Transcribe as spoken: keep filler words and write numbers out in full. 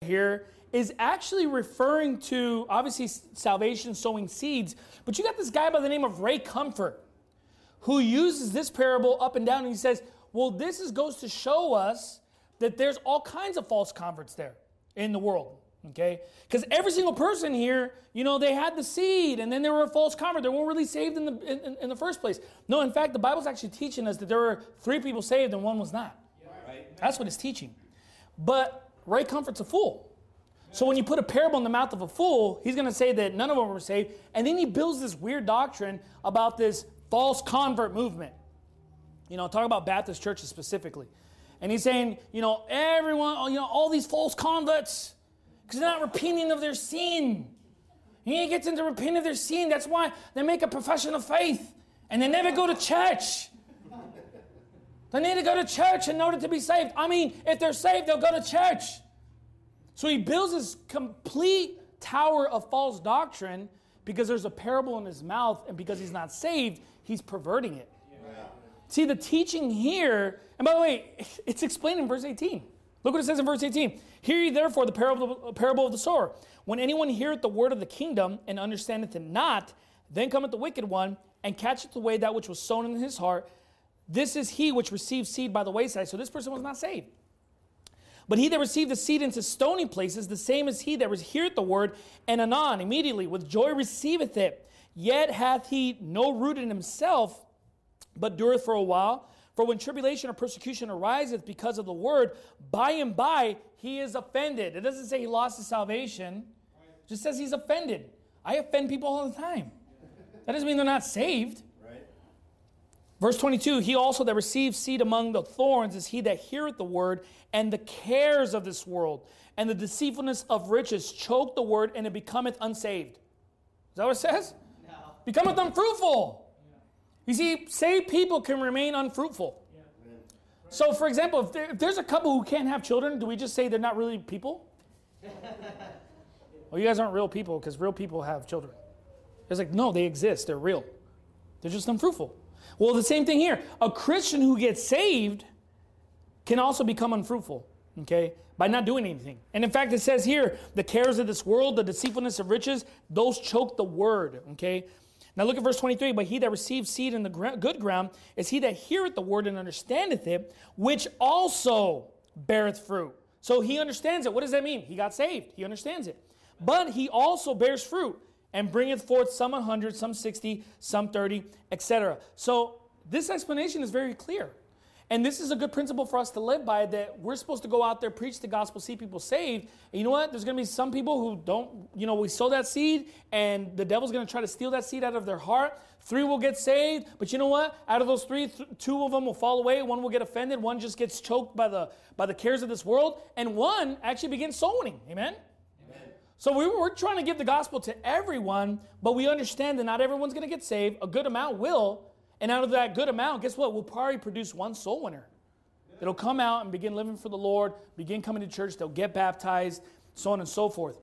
here is actually referring to, obviously, salvation, sowing seeds. But you got this guy by the name of Ray Comfort who uses this parable up and down. And he says, well, this is, goes to show us that there's all kinds of false converts there in the world. Okay? Because every single person here, you know, they had the seed and then they were a false convert. They weren't really saved in the, in, in the first place. No, in fact, the Bible's actually teaching us that there were three people saved and one was not. Yeah, right. That's what it's teaching. But Ray Comfort's a fool. So when you put a parable in the mouth of a fool, he's going to say that none of them were saved. And then he builds this weird doctrine about this false convert movement. You know, talk about Baptist churches specifically. And he's saying, you know, everyone, you know, all these false converts, because they're not repenting of their sin. And he gets into repenting of their sin. That's why they make a profession of faith. And they never go to church. They need to go to church in order to be saved. I mean, if they're saved, they'll go to church. So he builds this complete tower of false doctrine because there's a parable in his mouth, and because he's not saved, he's perverting it. Yeah. See, the teaching here, and by the way, it's explained in verse eighteen. Look what it says in verse eighteen. Hear ye therefore the parable, parable of the sower. When anyone heareth the word of the kingdom and understandeth it not, then cometh the wicked one and catcheth away that which was sown in his heart. This is he which received seed by the wayside. So this person was not saved. But he that received the seed into stony places, the same as he that heareth the word, and anon, immediately, with joy receiveth it. Yet hath he no root in himself, but dureth for a while. For when tribulation or persecution ariseth because of the word, by and by he is offended. It doesn't say he lost his salvation. It just says he's offended. I offend people all the time. That doesn't mean they're not saved. Verse twenty-two, he also that receives seed among the thorns is he that heareth the word, and the cares of this world and the deceitfulness of riches choke the word, and it becometh unsaved. Is that what it says? No. Becometh unfruitful. Yeah. You see, saved people can remain unfruitful. Yeah. So, for example, if, there, if there's a couple who can't have children, do we just say they're not really people? Well, you guys aren't real people because real people have children. It's like, no, they exist. They're real. They're just unfruitful. Well, the same thing here. A Christian who gets saved can also become unfruitful, okay, by not doing anything. And in fact, it says here, the cares of this world, the deceitfulness of riches, those choke the word, okay? Now look at verse twenty-three. But he that receives seed in the good ground is he that heareth the word and understandeth it, which also beareth fruit. So he understands it. What does that mean? He got saved. He understands it. But he also bears fruit, and bringeth forth some a hundred, some sixty, some thirty, et cetera. So this explanation is very clear. And this is a good principle for us to live by, that we're supposed to go out there, preach the gospel, see people saved. And you know what? There's going to be some people who don't, you know, we sow that seed, and the devil's going to try to steal that seed out of their heart. Three will get saved. But you know what? Out of those three, th- two of them will fall away. One will get offended. One just gets choked by the, by the cares of this world. And one actually begins sowing. Amen? So we we're trying to give the gospel to everyone, but we understand that not everyone's going to get saved. A good amount will. And out of that good amount, guess what? We'll probably produce one soul winner. It'll come out and begin living for the Lord, begin coming to church. They'll get baptized, so on and so forth.